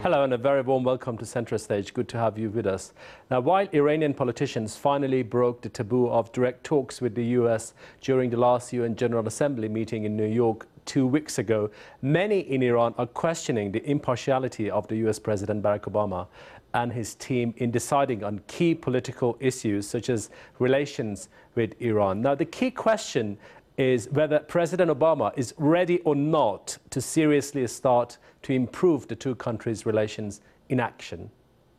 Hello and a very warm welcome to Central Stage. Good to have you with us. Now, while Iranian politicians finally broke the taboo of direct talks with the US during the last UN General Assembly meeting in New York 2 weeks ago, many in Iran are questioning the impartiality of the US President Barack Obama and his team in deciding on key political issues such as relations with Iran. Now, the key question is whether President Obama is ready or not to seriously start to improve the two countries' relations in action.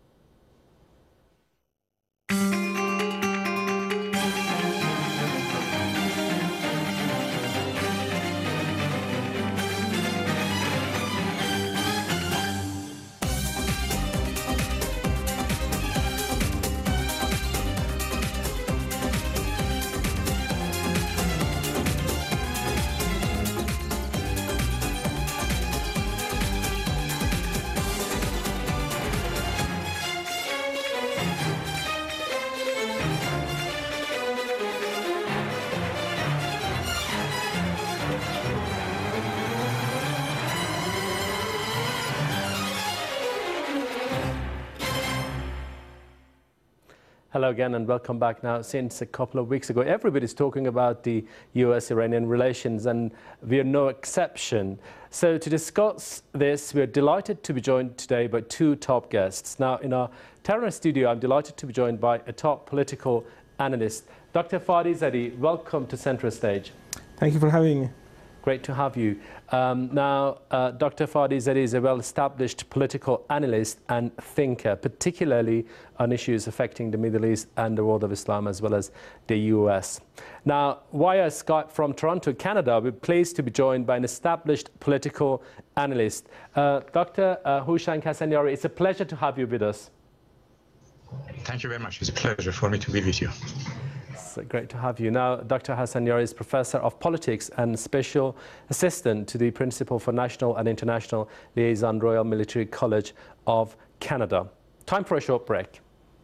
Hello again and welcome back. Now, since a couple of weeks ago, everybody's talking about the US-Iranian relations and we are no exception. So to discuss this, we're delighted to be joined today by two top guests. Now, in our Tehran studio, I'm delighted to be joined by a top political analyst, Dr. Fadi Zadeh. Welcome to Central Stage. Thank you for having me. Great to have you. Dr. Fadi Zadeh is a well-established political analyst and thinker, particularly on issues affecting the Middle East and the world of Islam, as well as the US. Now, via Skype from Toronto, Canada, we're pleased to be joined by an established political analyst. Dr. Hushain Kassaniari, it's a pleasure to have you with us. Thank you very much. It's a pleasure for me to be with you. It's great to have you. Now, Dr. Kassaniari is Professor of Politics and Special Assistant to the Principal for National and International Liaison, Royal Military College of Canada. Time for a short break.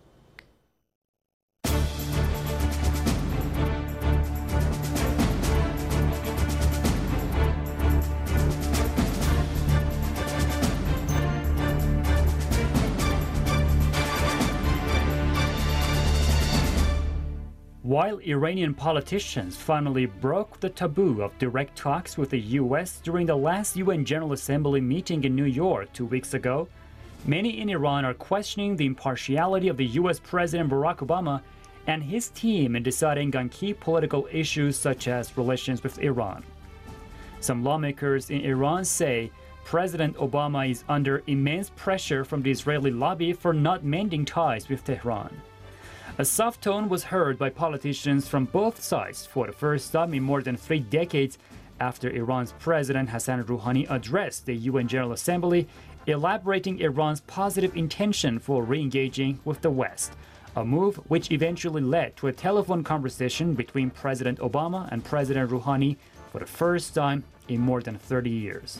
While Iranian politicians finally broke the taboo of direct talks with the US during the last UN General Assembly meeting in New York 2 weeks ago, many in Iran are questioning the impartiality of the US President Barack Obama and his team in deciding on key political issues such as relations with Iran. Some lawmakers in Iran say President Obama is under immense pressure from the Israeli lobby for not mending ties with Tehran. A soft tone was heard by politicians from both sides for the first time in more than 3 decades after Iran's President Hassan Rouhani addressed the UN General Assembly, elaborating Iran's positive intention for re-engaging with the West, a move which eventually led to a telephone conversation between President Obama and President Rouhani for the first time in more than 30 years.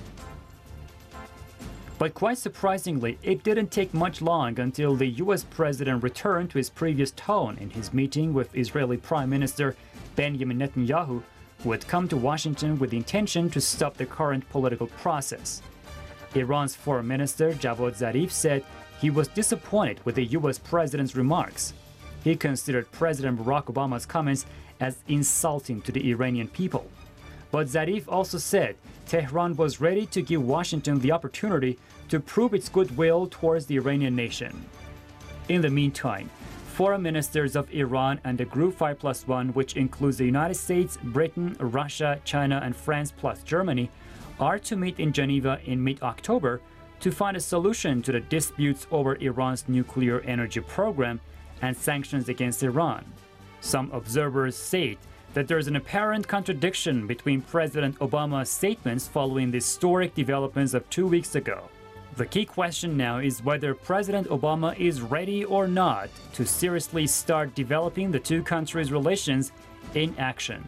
But quite surprisingly, it didn't take much long until the US president returned to his previous tone in his meeting with Israeli Prime Minister Benjamin Netanyahu, who had come to Washington with the intention to stop the current political process. Iran's Foreign Minister Javad Zarif said he was disappointed with the US president's remarks. He considered President Barack Obama's comments as insulting to the Iranian people. But Zarif also said Tehran was ready to give Washington the opportunity to prove its goodwill towards the Iranian nation. In the meantime, foreign ministers of Iran and the Group 5+1, which includes the United States, Britain, Russia, China, and France plus Germany, are to meet in Geneva in mid-October to find a solution to the disputes over Iran's nuclear energy program and sanctions against Iran. Some observers state that there is an apparent contradiction between President Obama's statements following the historic developments of 2 weeks ago. The key question now is whether President Obama is ready or not to seriously start developing the two countries' relations in action.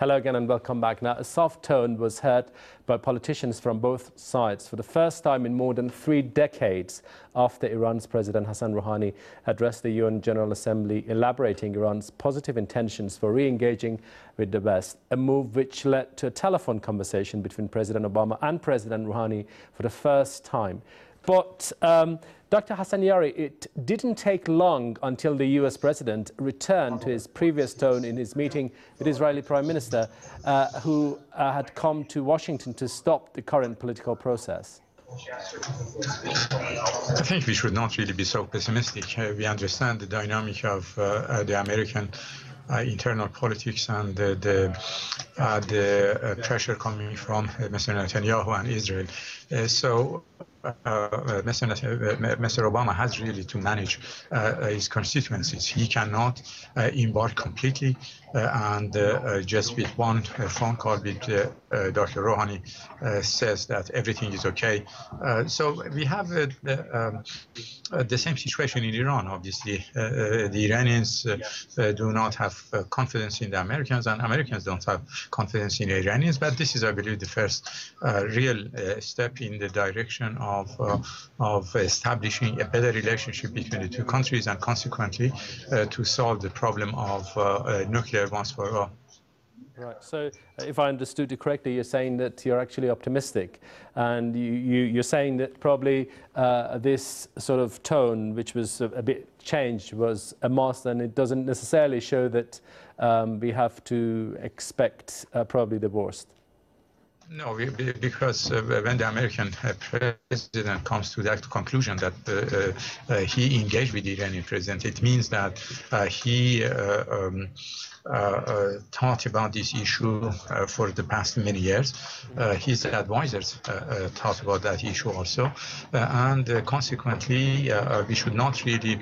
Hello again and welcome back. Now, a soft tone was heard by politicians from both sides for the first time in more than 3 decades after Iran's President Hassan Rouhani addressed the UN General Assembly, elaborating Iran's positive intentions for re-engaging with the West, a move which led to a telephone conversation between President Obama and President Rouhani for the first time. But Dr. Hassaniari, it didn't take long until the US president returned to his previous tone in his meeting with Israeli Prime Minister, who had come to Washington to stop the current political process. I think we should not really be so pessimistic. We understand the dynamic of the American internal politics and the pressure coming from Mr. Netanyahu and Israel. Mr. Obama has really to manage his constituencies. He cannot embark completely and just with one phone call with Dr. Rouhani says that everything is okay. So we have the same situation in Iran, obviously. The Iranians do not have confidence in the Americans, and Americans don't have confidence in the Iranians. But this is, I believe, the first real step in the direction of establishing a better relationship between the two countries, and consequently to solve the problem of nuclear once for all. Right. So, if I understood you correctly, you're saying that you're actually optimistic, and you're saying that probably this sort of tone, which was a bit changed, was a must, and it doesn't necessarily show that we have to expect probably the worst. No, because when the American president comes to that conclusion that he engaged with the Iranian president, it means that he thought about this issue for the past many years. His advisors thought about that issue also, and consequently, we should not really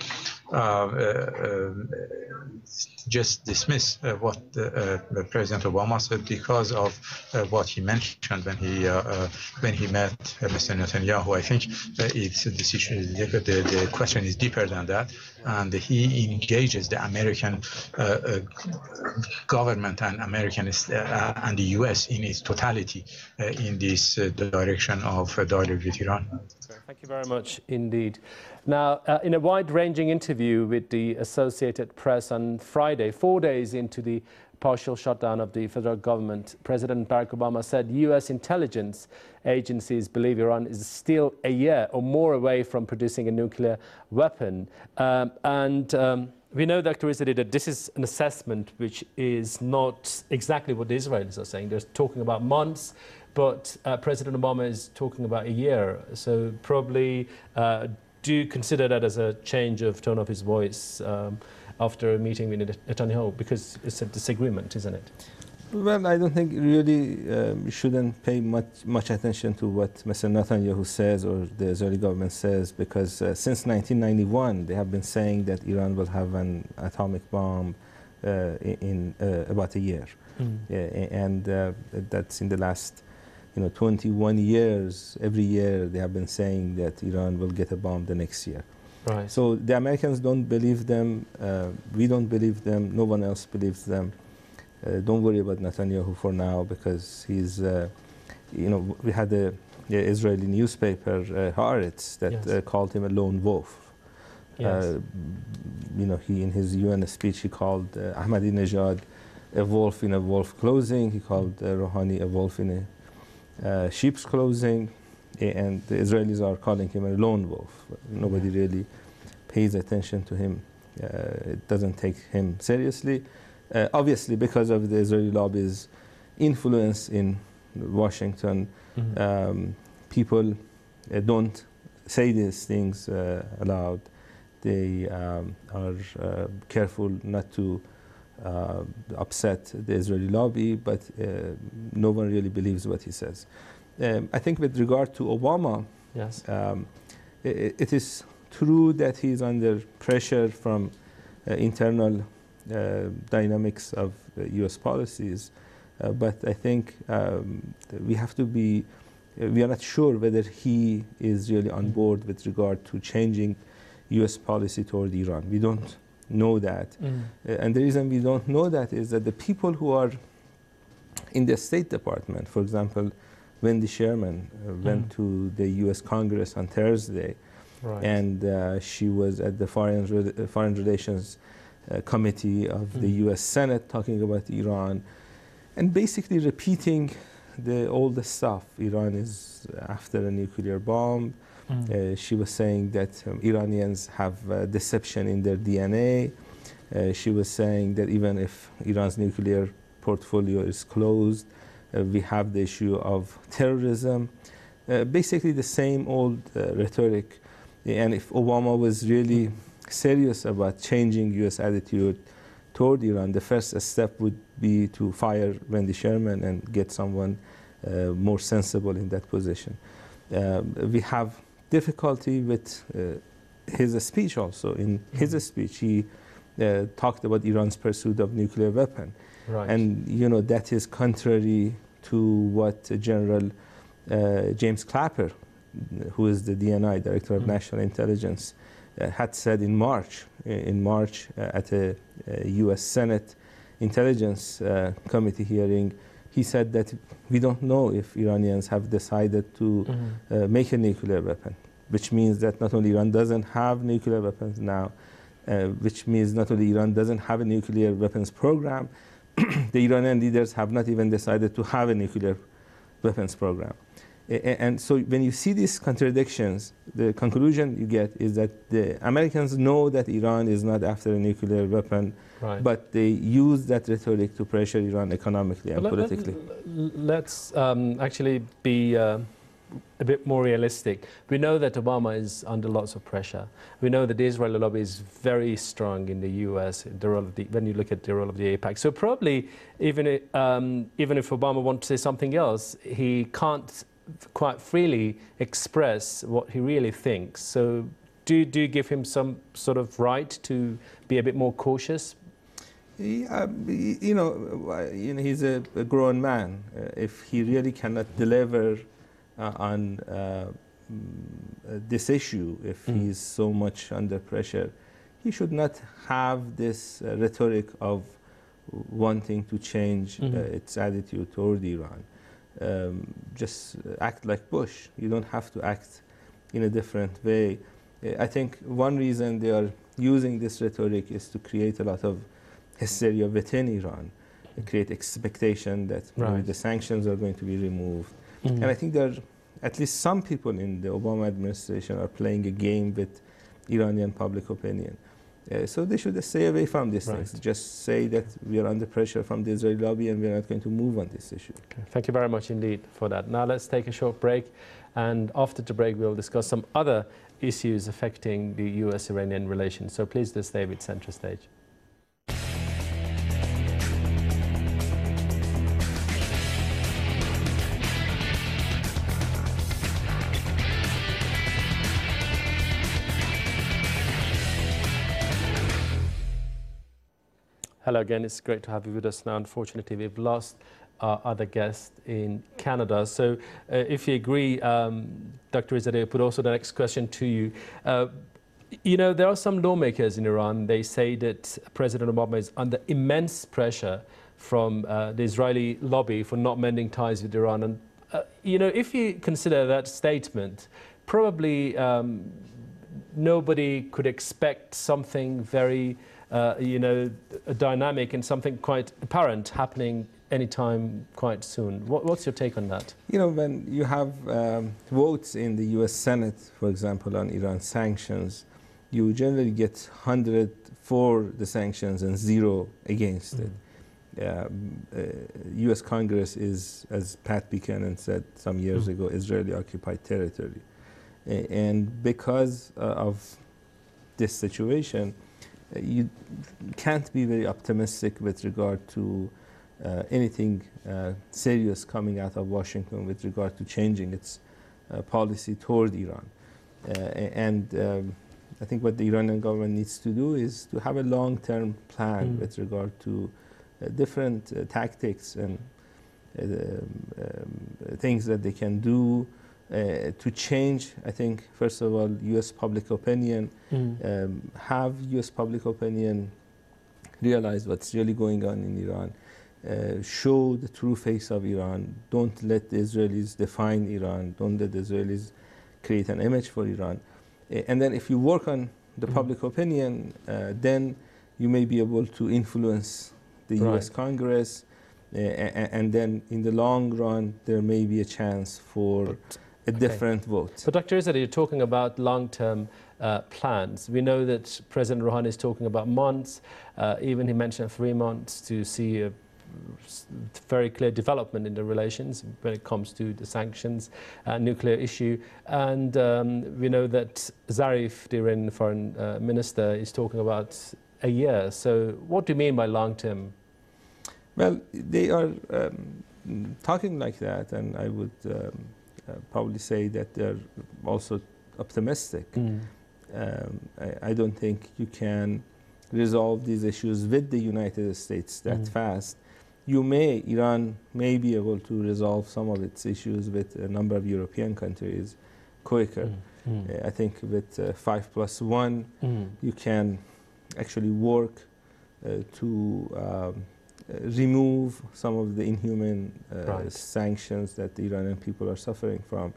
just dismiss what President Obama said because of what he mentioned when he met Mr. Netanyahu. I think it's the question is deeper than that, and he engages the American government and and the U.S. in its totality in this direction of dialogue with Iran. Thank you very much indeed. Now, in a wide-ranging interview with the Associated Press on Friday, 4 days into the partial shutdown of the federal government, President Barack Obama said U.S. intelligence agencies believe Iran is still a year or more away from producing a nuclear weapon. We know, Dr. Izzadi, that this is an assessment which is not exactly what the Israelis are saying. They're talking about months, but President Obama is talking about a year. So probably, do you consider that as a change of tone of his voice after a meeting with Netanyahu? Because it's a disagreement, isn't it? Well, I don't think really we shouldn't pay much attention to what Mr. Netanyahu says or the Israeli government says, because since 1991 they have been saying that Iran will have an atomic bomb in about a year. And that's in the last 21 years. Every year they have been saying that Iran will get a bomb the next year. Right. So the Americans don't believe them, we don't believe them, no one else believes them. Don't worry about Netanyahu for now, because he's, we had the Israeli newspaper, Haaretz, that called him a lone wolf. Yes. He, in his UN speech, he called Ahmadinejad a wolf in a wolf clothing. He called Rouhani a wolf in a sheep's clothing. And the Israelis are calling him a lone wolf. Nobody really pays attention to him. It doesn't take him seriously. Obviously, because of the Israeli lobby's influence in Washington, people don't say these things aloud. They are careful not to upset the Israeli lobby, but no one really believes what he says. I think with regard to Obama, yes, it is true that he's under pressure from internal dynamics of U.S. policies, but I think we have to be, we are not sure whether he is really on board with regard to changing U.S. policy toward Iran. We don't know that. And the reason we don't know that is that the people who are in the State Department, for example, Wendy Sherman went to the U.S. Congress on Thursday, Right. and she was at the Foreign Relations Committee of the U.S. Senate talking about Iran, and basically repeating all the stuff. Iran is after a nuclear bomb. She was saying that Iranians have deception in their DNA. She was saying that even if Iran's nuclear portfolio is closed, we have the issue of terrorism. Basically the same old rhetoric. And if Obama was really serious about changing U.S. attitude toward Iran, the first step would be to fire Wendy Sherman and get someone more sensible in that position. We have difficulty with his speech also. In his speech, he talked about Iran's pursuit of nuclear weapon. Right. And, you know, that is contrary to what General James Clapper, who is the DNI, Director of National Intelligence, had said in March. At a U.S. Senate Intelligence Committee hearing, he said that we don't know if Iranians have decided to make a nuclear weapon, which means that not only Iran doesn't have nuclear weapons now, which means not only Iran doesn't have a nuclear weapons program, the Iranian leaders have not even decided to have a nuclear weapons program. And so when you see these contradictions, the conclusion you get is that the Americans know that Iran is not after a nuclear weapon, Right. but they use that rhetoric to pressure Iran economically and politically. Let's actually be a bit more realistic. We know that Obama is under lots of pressure. We know that the Israeli lobby is very strong in the U.S. When you look at the role of the AIPAC. So probably even if Obama wants to say something else, he can't quite freely express what he really thinks. So do you give him some sort of right to be a bit more cautious? You know, he's a grown man. If he really cannot deliver on this issue, if he's so much under pressure, he should not have this rhetoric of wanting to change its attitude toward Iran. Just act like Bush. You don't have to act in a different way. I think one reason they are using this rhetoric is to create a lot of hysteria within Iran, create expectation that maybe the sanctions are going to be removed. And I think there are at least some people in the Obama administration are playing a game with Iranian public opinion. So they should stay away from these things. Just say that we are under pressure from the Israeli lobby and we are not going to move on this issue. Okay. Thank you very much indeed for that. Now let's take a short break, and after the break we'll discuss some other issues affecting the US-Iranian relations. So please do stay with Center Stage. Hello again, it's great to have you with us now. Unfortunately, we've lost our other guest in Canada. So if you agree, Dr. Izzadeh, put also the next question to you. You know, there are some lawmakers in Iran, they say that President Obama is under immense pressure from the Israeli lobby for not mending ties with Iran. And, you know, if you consider that statement, probably nobody could expect something very you know, dynamic and something quite apparent happening anytime quite soon. What's your take on that? You know, when you have votes in the U.S. Senate, for example, on Iran sanctions, you generally get 100 for the sanctions and 0 against it. U.S. Congress is, as Pat Buchanan said some years ago, Israeli-occupied territory. And because of this situation, you can't be very optimistic with regard to anything serious coming out of Washington with regard to changing its policy toward Iran. I think what the Iranian government needs to do is to have a long-term plan with regard to different tactics and things that they can do to change, I think, first of all, U.S. public opinion, have U.S. public opinion realize what's really going on in Iran, show the true face of Iran. Don't let the Israelis define Iran. Don't let the Israelis create an image for Iran. And then if you work on the public opinion, then you may be able to influence the U.S. Congress. And then in the long run, there may be a chance for a different vote. But Dr. Izzadeh, you're talking about long-term plans. We know that President Rouhani is talking about months. Even he mentioned 3 months to see a very clear development in the relations when it comes to the sanctions and nuclear issue. And we know that Zarif, the Iranian foreign minister, is talking about a year. So what do you mean by long-term? Well, they are talking like that, and I would probably say that they're also optimistic. I don't think you can resolve these issues with the United States that fast. Iran may be able to resolve some of its issues with a number of European countries quicker. I think with 5+1, you can actually work to remove some of the inhuman sanctions that the Iranian people are suffering from.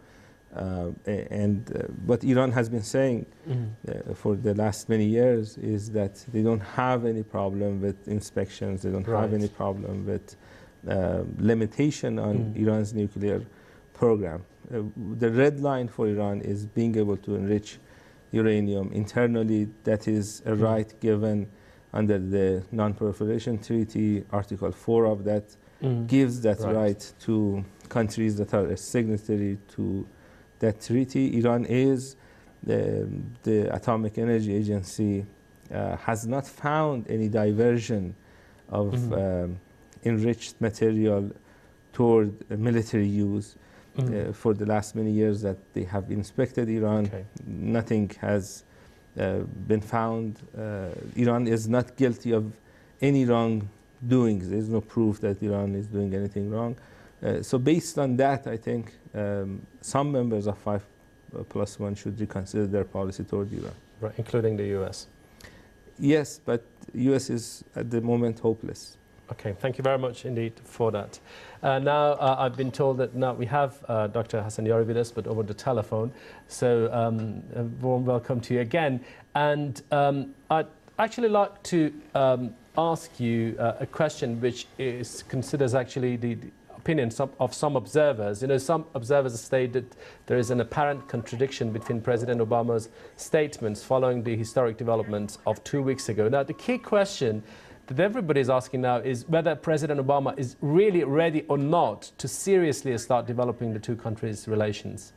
What Iran has been saying for the last many years is that they don't have any problem with inspections, they don't have any problem with limitation on Iran's nuclear program. The red line for Iran is being able to enrich uranium internally. That is a right given under the Non-Proliferation Treaty. Article 4 of that gives that right to countries that are a signatory to that treaty. Iran is, the Atomic Energy Agency has not found any diversion of enriched material toward military use for the last many years that they have inspected Iran. Nothing has been found. Iran is not guilty of any wrongdoings. There is no proof that Iran is doing anything wrong. So based on that, I think some members of 5+1 should reconsider their policy toward Iran. Right, including the U.S. Yes, but U.S. is at the moment hopeless. Okay, thank you very much indeed for that. Now I've been told that now we have Dr. Hosseiniori with us, but over the telephone. So a warm welcome to you again. And I'd actually like to ask you a question which is considers actually the opinion of some observers. You know, some observers state that there is an apparent contradiction between President Obama's statements following the historic developments of 2 weeks ago. Now, the key question that everybody is asking now is whether President Obama is really ready or not to seriously start developing the two countries' relations.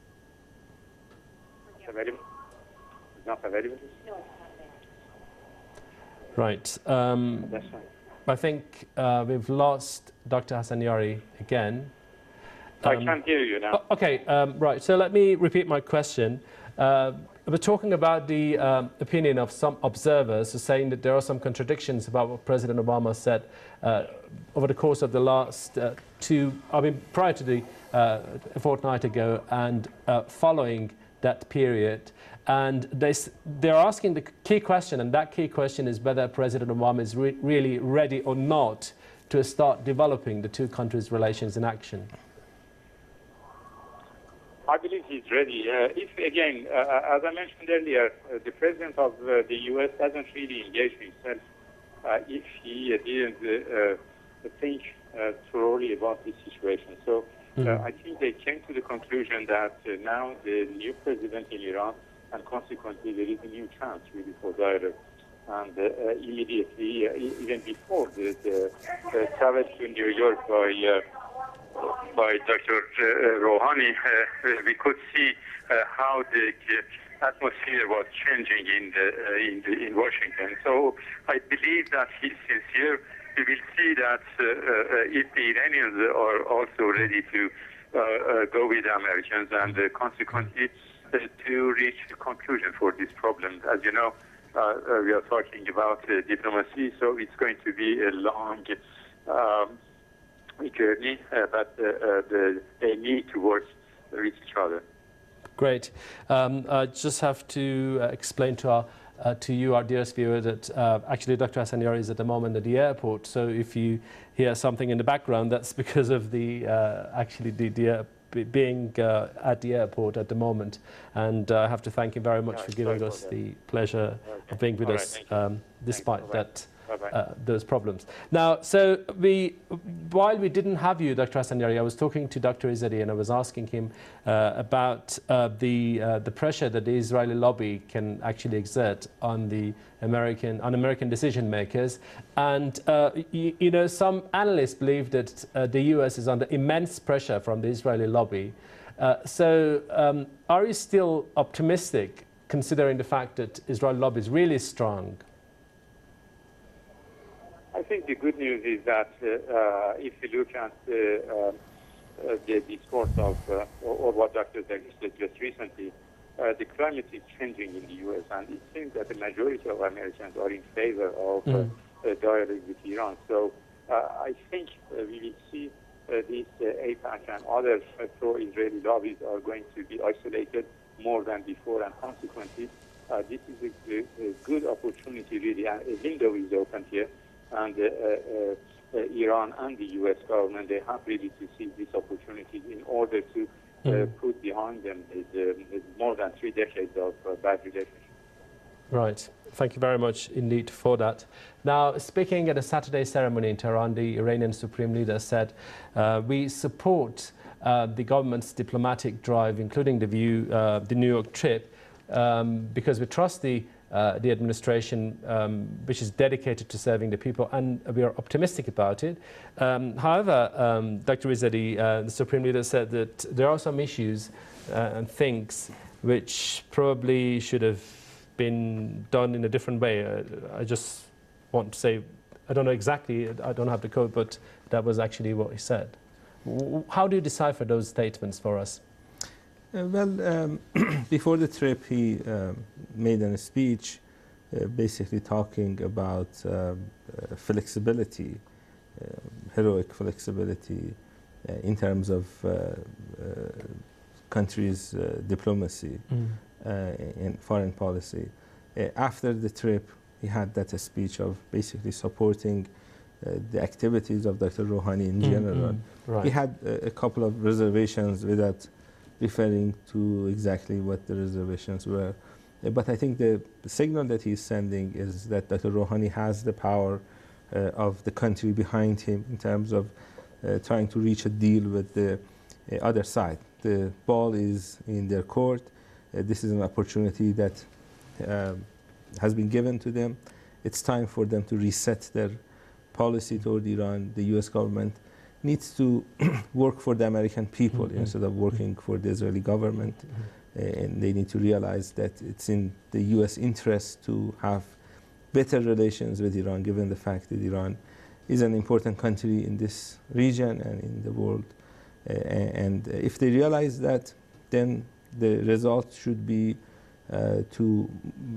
Not available? Right. That's fine. I think we've lost Dr. Hosseiniori again. I can't hear you now. Okay, right. So let me repeat my question. We're talking about the opinion of some observers who are saying that there are some contradictions about what President Obama said over the course of the last prior to the a fortnight ago and following that period. And they're asking the key question, and that key question is whether President Obama is really ready or not to start developing the two countries' relations in action. I believe he's ready. If, again, as I mentioned earlier, the president of the U.S. doesn't really engage himself if he didn't think thoroughly about this situation. So I think they came to the conclusion that now the new president in Iran, and consequently there is a new chance really for dialogue. And immediately, even before the travel to New York by Dr. Rouhani, we could see how the atmosphere was changing in Washington. So I believe that he's sincere. We will see that if the Iranians are also ready to go with the Americans and consequently to reach a conclusion for this problem. As you know, we are talking about diplomacy, so it's going to be a long journey, but they need to work with each other. Great. I just have to explain to our to you, our dearest viewer, that actually Dr. Ahsaniyari is at the moment at the airport. So if you hear something in the background, that's because of the being at the airport at the moment. And I have to thank him very much for giving us the pleasure of being with us, despite that. Those problems. Now, so while we didn't have you, Dr. Ahsaniyari, I was talking to Dr. Izzadi and I was asking him about the pressure that the Israeli lobby can actually exert on the American decision makers. And you know, some analysts believe that the US is under immense pressure from the Israeli lobby. So are you still optimistic, considering the fact that Israeli lobby is really strong? I think the good news is that if you look at the discourse of, or what Dr. Zaghi said just recently, the climate is changing in the U.S. and it seems that the majority of Americans are in favor of dialogue with Iran. So I think we will see this AIPAC and other pro-Israeli lobbies are going to be isolated more than before, and consequently, this is a good opportunity really, and a window is opened here. And Iran and the U.S. government, they have really to seize this opportunity in order to put behind them more than 3 decades of bad relations. Right. Thank you very much indeed for that. Now, speaking at a Saturday ceremony in Tehran, the Iranian Supreme Leader said, we support the government's diplomatic drive, including the New York trip, because we trust the administration, which is dedicated to serving the people, and we are optimistic about it. However, Dr. Izzadi, the Supreme Leader, said that there are some issues and things which probably should have been done in a different way. I just want to say, I don't know exactly, I don't have the code, but that was actually what he said. How do you decipher those statements for us? Well, before the trip, he made a speech basically talking about flexibility, heroic flexibility in terms of countries' diplomacy and foreign policy. After the trip, he had that speech of basically supporting the activities of Dr. Rouhani in general. Right. He had a couple of reservations without referring to exactly what the reservations were. But I think the signal that he's sending is that Dr. Rouhani has the power of the country behind him in terms of trying to reach a deal with the other side. The ball is in their court. This is an opportunity that has been given to them. It's time for them to reset their policy toward Iran. The US government needs to work for the American people instead of working for the Israeli government. And they need to realize that it's in the US interest to have better relations with Iran, given the fact that Iran is an important country in this region and in the world. And if they realize that, then the result should be to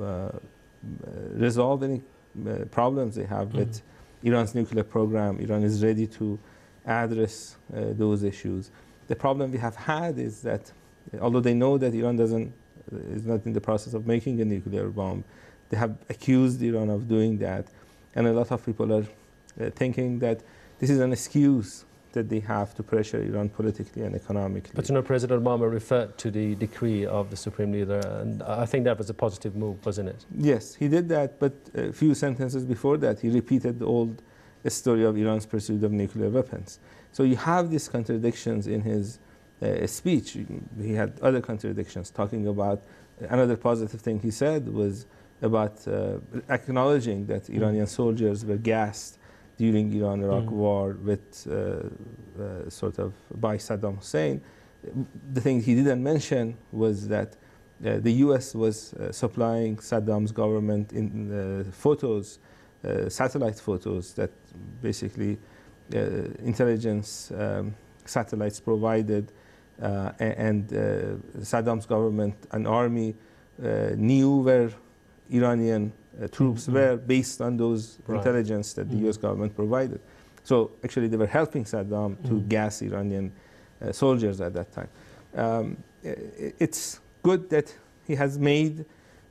resolve any problems they have with Iran's nuclear program. Iran is ready to address those issues. The problem we have had is that although they know that Iran is not in the process of making a nuclear bomb, they have accused Iran of doing that. And a lot of people are thinking that this is an excuse that they have to pressure Iran politically and economically. But you know, President Obama referred to the decree of the Supreme Leader, and I think that was a positive move, wasn't it? Yes, he did that, but a few sentences before that, he repeated the old story of Iran's pursuit of nuclear weapons. So you have these contradictions in his speech. He had other contradictions, talking about another positive thing he said was about acknowledging that Iranian soldiers were gassed during Iran-Iraq war with sort of by Saddam Hussein. The thing he didn't mention was that the US was supplying Saddam's government in photos, satellite photos that basically intelligence satellites provided, and Saddam's government and army knew where Iranian troops were based on those intelligence that the US government provided. So actually they were helping Saddam to gas Iranian soldiers at that time. It's good that he has made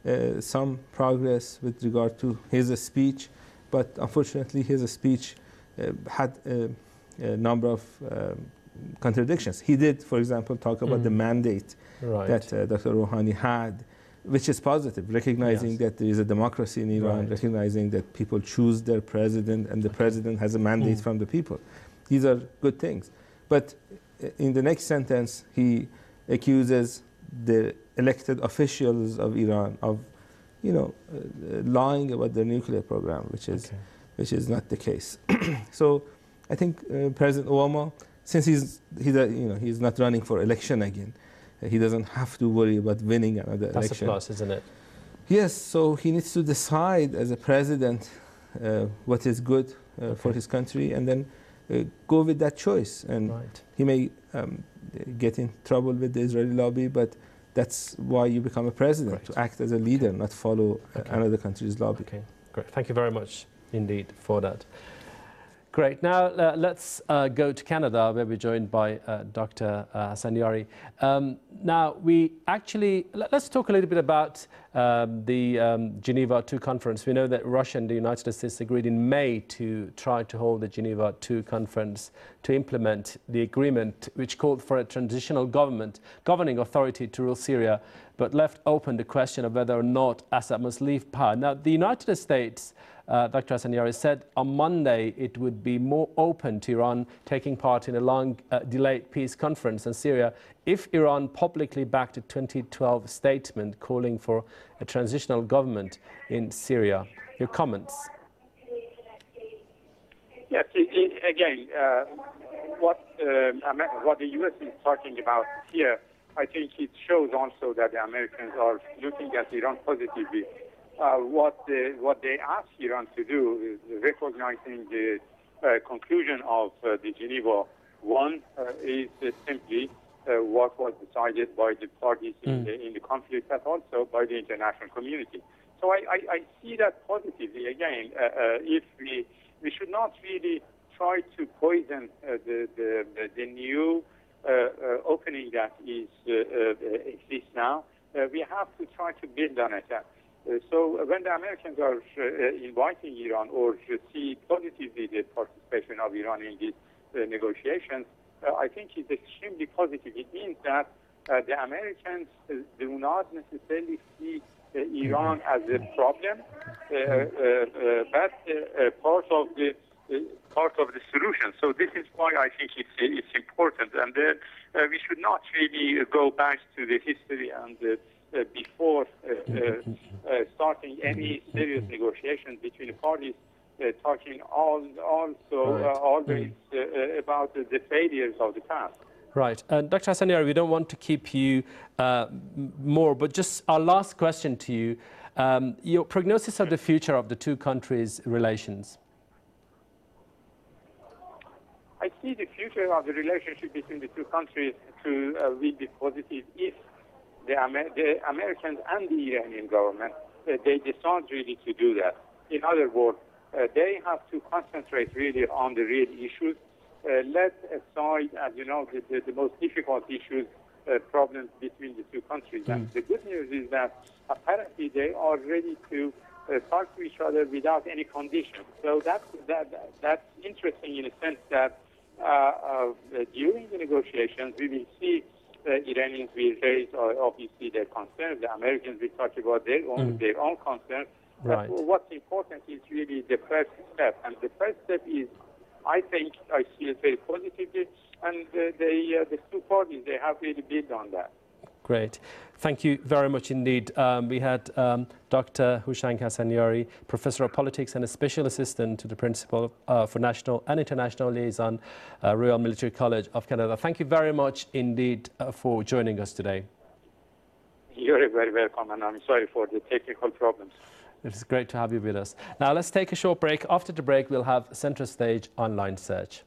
some progress with regard to his speech, but unfortunately his speech had a number of contradictions. He did, for example, talk about the mandate that Dr. Rouhani had, which is positive, recognizing that there is a democracy in Iran, recognizing that people choose their president and the president has a mandate from the people. These are good things. But in the next sentence, he accuses the elected officials of Iran of, lying about their nuclear program, which is not the case. So I think President Obama, since he's not running for election again, he doesn't have to worry about winning another election. That's a plus, isn't it? Yes, so he needs to decide as a president what is good for his country, and then go with that choice. And he may get in trouble with the Israeli lobby, but that's why you become a president, to act as a leader, not follow another country's lobby. Okay, great. Thank you very much indeed for that. Great. Now let's go to Canada, where we're joined by Dr. Ahsaniari. Now let's talk a little bit about the Geneva II conference. We know that Russia and the United States agreed in May to try to hold the Geneva II conference to implement the agreement, which called for a transitional governing authority to rule Syria, but left open the question of whether or not Assad must leave power. Now, the United States, Dr. Ahsaniari, said on Monday it would be more open to Iran taking part in a long-delayed peace conference in Syria if Iran publicly backed a 2012 statement calling for a transitional government in Syria. Your comments? Yes, again, what the U.S. is talking about here, I think it shows also that the Americans are looking at Iran positively. What they ask Iran to do is recognizing the conclusion of the Geneva I is simply what was decided by the parties in the conflict, but also by the international community. So I see that positively. Again, if we should not really try to poison the new opening that exists now. We have to try to build on it. So when the Americans are inviting Iran or see positively the participation of Iran in these negotiations, I think it's extremely positive. It means that the Americans do not necessarily see Iran as a problem, but part of the solution. So this is why I think it's important, and we should not really go back to the history and before starting any serious negotiations between the parties, talking always about the failures of the past. Right. Dr. Ahsaniari, we don't want to keep you more, but just our last question to you. Your prognosis of the future of the two countries' relations? I see the future of the relationship between the two countries will be positive if the Americans and the Iranian government, they decide really to do that. In other words, they have to concentrate really on the real issues, let aside, as you know, the most difficult issues, problems between the two countries. And the good news is that apparently they are ready to talk to each other without any conditions. So that's interesting in a sense that during the negotiations, we will see Iranians will raise obviously their concerns. The Americans will talk about their own concerns. Right. But what's important is really the first step, and the first step is, I think, I see it very positively, and the two parties, they have really built on that. Great. Thank you very much indeed. We had Dr. Hushain Ahsaniari, Professor of Politics and a Special Assistant to the Principal for National and International Liaison, Royal Military College of Canada. Thank you very much indeed for joining us today. You're very welcome, and I'm sorry for the technical problems. It's great to have you with us. Now let's take a short break. After the break, we'll have Center Stage Online Search.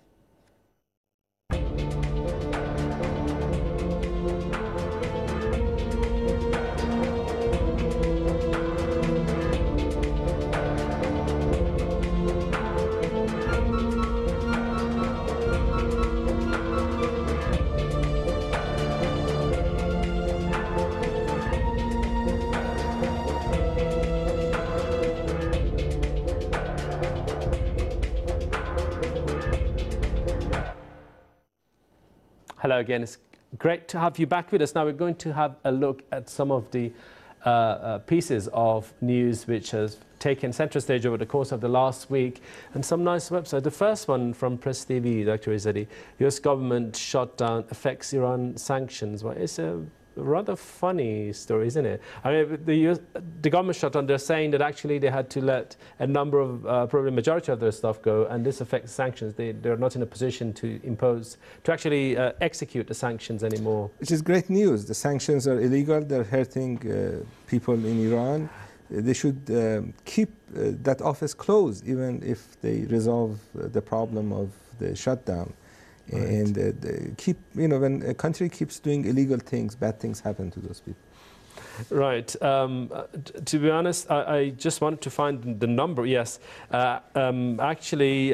Hello again. It's great to have you back with us. Now we're going to have a look at some of the pieces of news which has taken center stage over the course of the last week, and some nice websites. The first one from Press TV, Dr. Izzadi, US government shutdown affects Iran sanctions. Well, it's a rather funny story, isn't it? I mean, the government shutdown, they're saying that actually they had to let a number of, probably majority of their stuff go, and this affects sanctions. They're not in a position to actually execute the sanctions anymore. Which is great news. The sanctions are illegal. They're hurting people in Iran. They should keep that office closed, even if they resolve the problem of the shutdown. Right. And keep, when a country keeps doing illegal things, bad things happen to those people. Right. To be honest, I just wanted to find the number. Yes. Actually,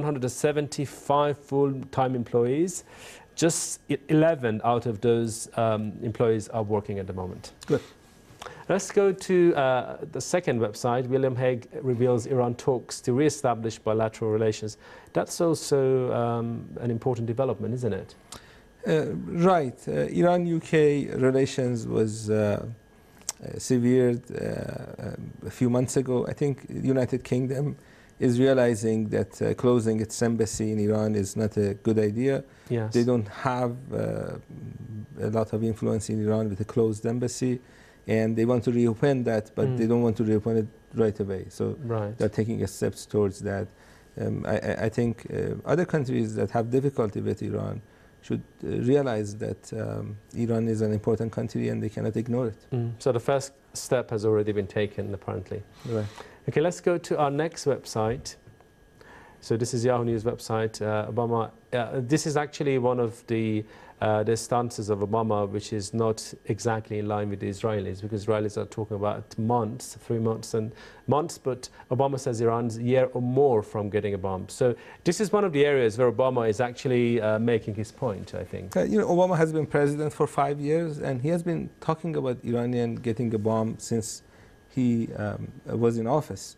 175 full-time employees. Just 11 out of those employees are working at the moment. Good. Let's go to the second website. William Hague reveals Iran talks to re-establish bilateral relations. That's also an important development, isn't it? Right. Iran-UK relations was severed a few months ago. I think the United Kingdom is realizing that closing its embassy in Iran is not a good idea. Yes. They don't have a lot of influence in Iran with a closed embassy. And they want to reopen that, but they don't want to reopen it right away. So they're taking steps towards that. I think other countries that have difficulty with Iran should realize that Iran is an important country and they cannot ignore it. So the first step has already been taken, apparently. Right. Okay, let's go to our next website. So this is Yahoo News website. Obama. This is actually one of the stances of Obama, which is not exactly in line with the Israelis, because Israelis are talking about months, 3 months and months, but Obama says Iran's a year or more from getting a bomb. So this is one of the areas where Obama is actually making his point, I think. Obama has been president for 5 years, and he has been talking about Iranian getting a bomb since he was in office.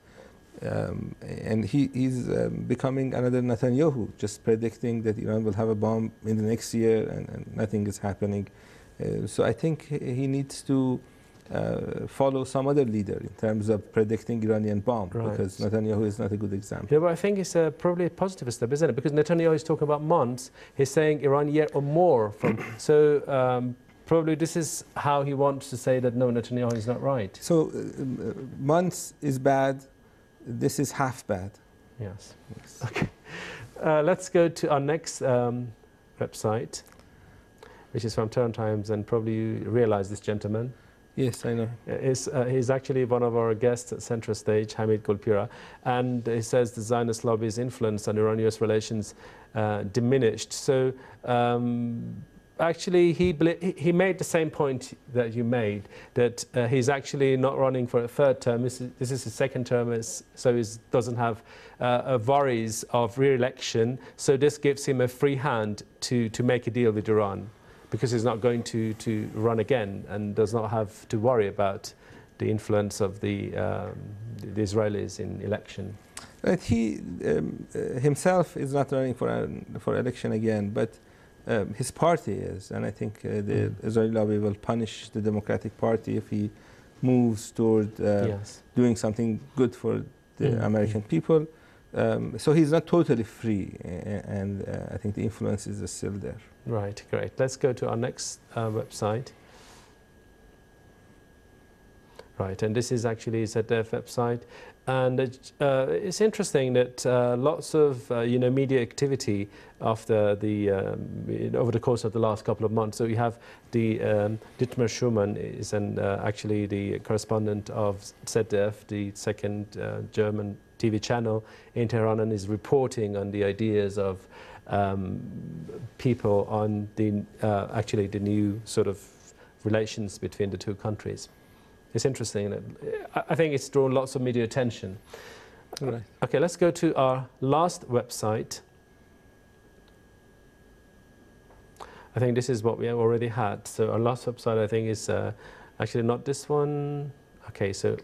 And he's becoming another Netanyahu, just predicting that Iran will have a bomb in the next year, and nothing is happening. So I think he needs to follow some other leader in terms of predicting Iranian bomb, because Netanyahu is not a good example. Yeah, but I think it's probably a positive step, isn't it? Because Netanyahu is talking about months. He's saying Iran year or more from. So probably this is how he wants to say that no, Netanyahu is not right. So months is bad. This is half bad. Yes. Okay. Let's go to our next website, which is from Tehran Times, and probably you realize this gentleman. Yes, I know. He's actually one of our guests at Central Stage, Hamid Golpira, and he says the Zionist lobby's influence on Iran-US relations diminished. So actually, he made the same point that you made, that he's actually not running for a third term. This is his second term, so he doesn't have worries of re-election. So this gives him a free hand to make a deal with Iran, because he's not going to run again and does not have to worry about the influence of the Israelis in election. But he himself is not running for election again, but his party is, and I think the Israeli lobby will punish the Democratic Party if he moves toward doing something good for the American people. So he's not totally free, and I think the influence is still there. Right, great. Let's go to our next website. Right, and this is actually ZDF website. And it's interesting that lots of media activity after over the course of the last couple of months. So you have the Dietmar Schumann is actually the correspondent of ZDF, the second German TV channel in Tehran, and is reporting on the ideas of people on actually the new sort of relations between the two countries. It's interesting. I think it's drawn lots of media attention. Right. Okay, let's go to our last website. I think this is what we have already had. So our last website, I think, is actually not this one. Okay, so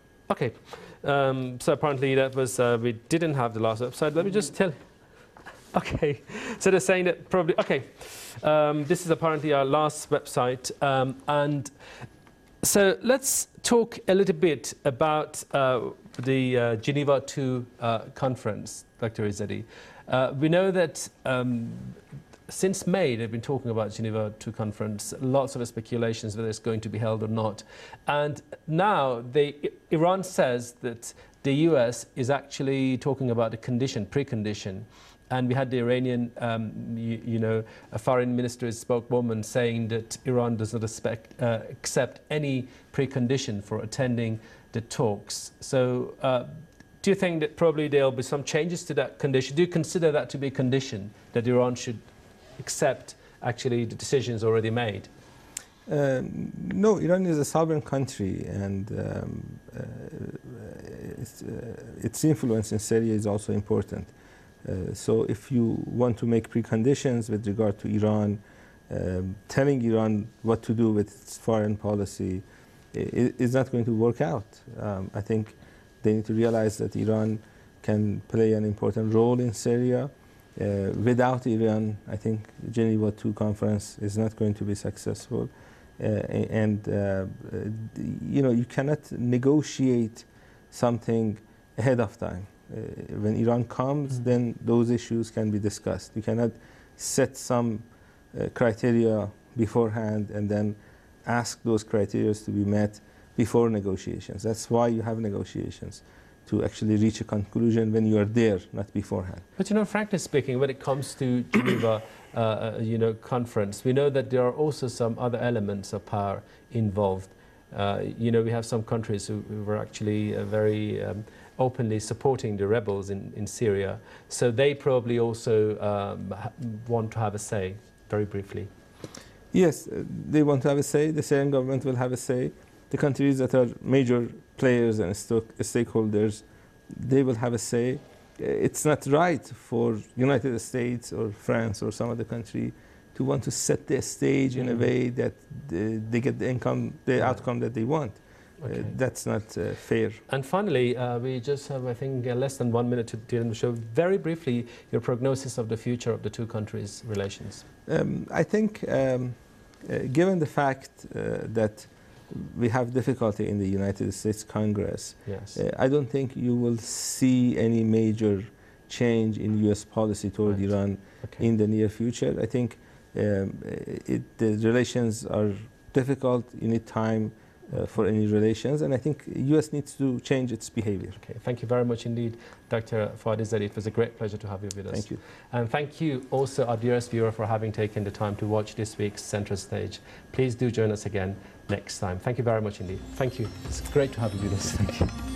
apparently that was we didn't have the last website. Let me just tell. Okay, so they're saying that probably, okay, this is apparently our last website, and so let's talk a little bit about the Geneva II conference, Dr. Izzadi. We know that since May they've been talking about Geneva II conference, lots of speculations whether it's going to be held or not, and now Iran says that the US is actually talking about a condition, precondition. And we had the Iranian, a foreign minister's spokeswoman saying that Iran does not accept any precondition for attending the talks. So do you think that probably there will be some changes to that condition? Do you consider that to be a condition, that Iran should accept actually the decisions already made? No, Iran is a sovereign country, and its influence in Syria is also important. So if you want to make preconditions with regard to Iran, telling Iran what to do with its foreign policy is not going to work out. I think they need to realize that Iran can play an important role in Syria. Without Iran, I think Geneva II conference is not going to be successful. You cannot negotiate something ahead of time. When Iran comes, then those issues can be discussed. You cannot set some criteria beforehand and then ask those criteria to be met before negotiations. That's why you have negotiations, to actually reach a conclusion when you are there, not beforehand. But frankly speaking, when it comes to Geneva, conference, we know that there are also some other elements of power involved. We have some countries who were actually very openly supporting the rebels in Syria. So they probably also want to have a say, very briefly. Yes, they want to have a say. The Syrian government will have a say. The countries that are major players and stakeholders, they will have a say. It's not right for United States or France or some other country to want to set the stage in a way that they get the outcome that they want. Okay. That's not fair. And finally, we just have, I think, less than 1 minute to end the show. Very briefly, your prognosis of the future of the two countries' relations. I think, given the fact that we have difficulty in the United States Congress, yes. I don't think you will see any major change in U.S. policy toward Iran in the near future. I think the relations are difficult. You need time for any relations, and I think U.S. needs to change its behavior. Okay, thank you very much indeed, Dr. Fouad Izzadi. It was a great pleasure to have you with us. Thank you. And thank you also, our dearest viewer, for having taken the time to watch this week's Central Stage. Please do join us again next time. Thank you very much indeed. Thank you. It's great to have you with us. Thank you.